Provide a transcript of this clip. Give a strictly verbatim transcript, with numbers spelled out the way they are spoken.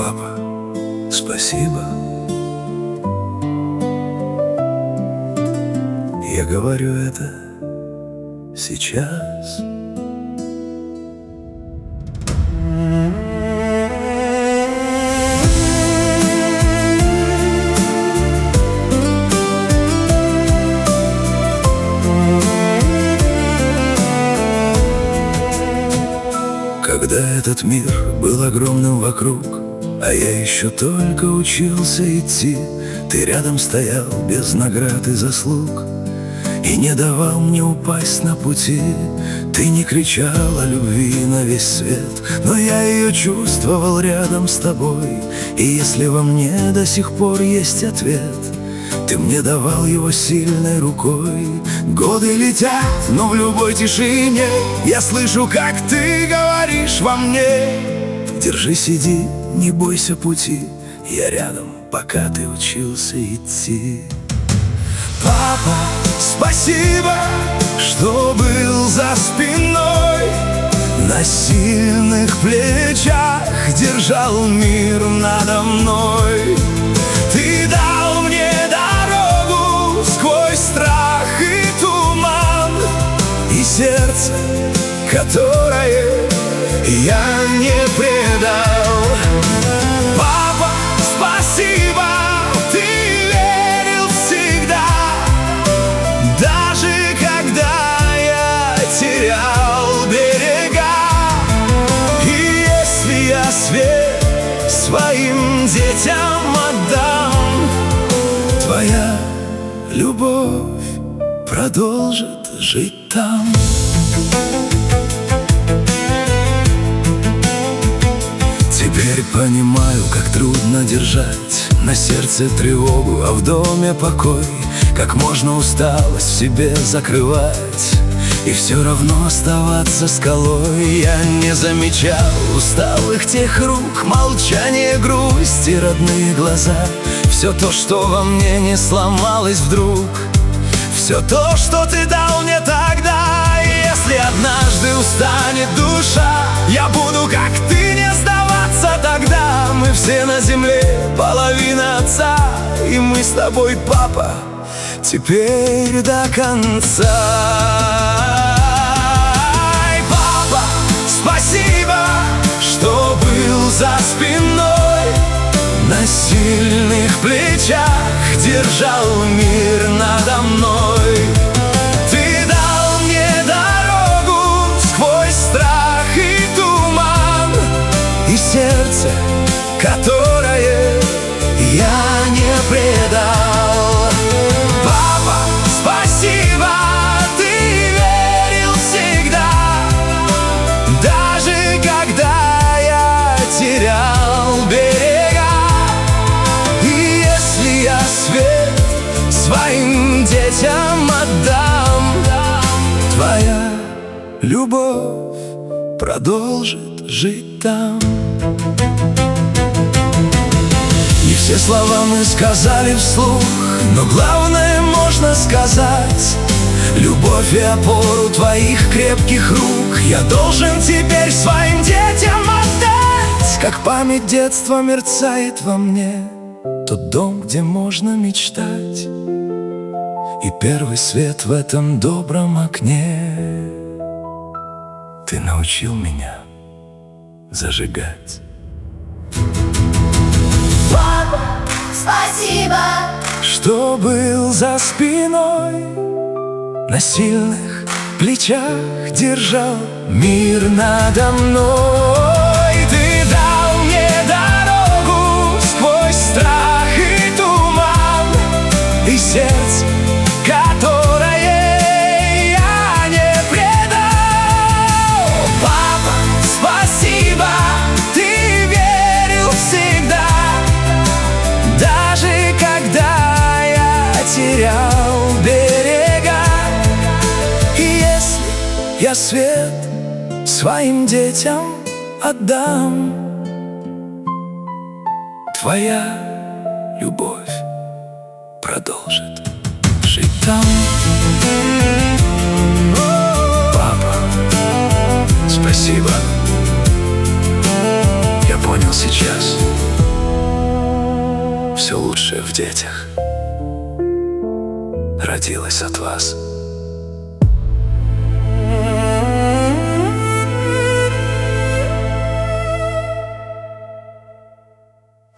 Папа, спасибо. Я говорю это сейчас. Когда этот мир был огромным вокруг, а я еще только учился идти, ты рядом стоял без наград и заслуг и не давал мне упасть на пути. Ты не кричал о любви на весь свет, но я ее чувствовал рядом с тобой. И если во мне до сих пор есть ответ, ты мне давал его сильной рукой. Годы летят, но в любой тишине я слышу, как ты говоришь во мне: держись, иди, не бойся пути, я рядом, пока ты учился идти. Папа, спасибо, что был за спиной, на сильных плечах держал мир надо мной. Ты дал мне дорогу сквозь страх и туман, и сердце, которое я не предал. Папа, спасибо, ты верил всегда, даже когда я терял берега. И если я свет своим детям отдам, твоя любовь продолжит жить там. Теперь понимаю, как трудно держать на сердце тревогу, а в доме покой. Как можно усталость в себе закрывать и все равно оставаться скалой. Я не замечал усталых тех рук, молчание, грусть и родные глаза. Все то, что во мне не сломалось вдруг, все то, что ты дал мне тогда. И если однажды устанет душа, я буду, как ты, не сдаваться тогда. Мы все на земле, половина отца, и мы с тобой, папа, теперь до конца. И, папа, спасибо, что был за спиной, на сильных плечах держал мир надо мной. Ты дал мне дорогу сквозь страх и туман, и сердце, которое я не предал. Папа, спасибо, ты верил всегда, даже когда я терял берега. И если я свет своим детям отдам, твоя любовь продолжит жить там. Не все слова мы сказали вслух, но главное можно сказать: любовь и опору твоих крепких рук я должен теперь своим детям отдать. Как память детства мерцает во мне тот дом, где можно мечтать, и первый свет в этом добром окне ты научил меня зажигать. Папа, спасибо, что был за спиной, на сильных плечах держал мир надо мной. Ты дал мне дорогу сквозь страх и туман, и сердце, которое я не предал. Папа, спасибо, ты верил всегда, даже когда я терял берега. И если я свет своим детям отдам, твоя любовь продолжит жить там. Папа, спасибо, я понял сейчас. все лучшее в детях родилось от вас.